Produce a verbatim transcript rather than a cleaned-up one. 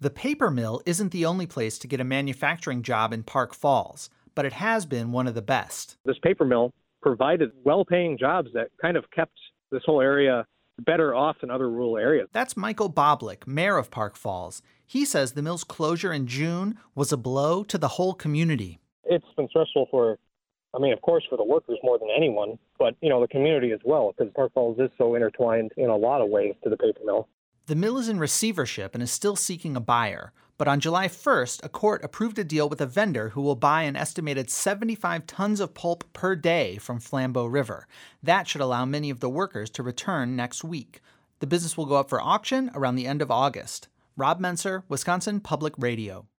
The paper mill isn't the only place to get a manufacturing job in Park Falls, but it has been one of the best. This paper mill provided well-paying jobs that kind of kept this whole area better off than other rural areas. That's Michael Boblick, mayor of Park Falls. He says the mill's closure in June was a blow to the whole community. It's been stressful for, I mean, of course, for the workers more than anyone, but, you know, the community as well, because Park Falls is so intertwined in a lot of ways to the paper mill. The mill is in receivership and is still seeking a buyer. But on July first, a court approved a deal with a vendor who will buy an estimated seventy-five tons of pulp per day from Flambeau River. That should allow many of the workers to return next week. The business will go up for auction around the end of August. Rob Menser, Wisconsin Public Radio.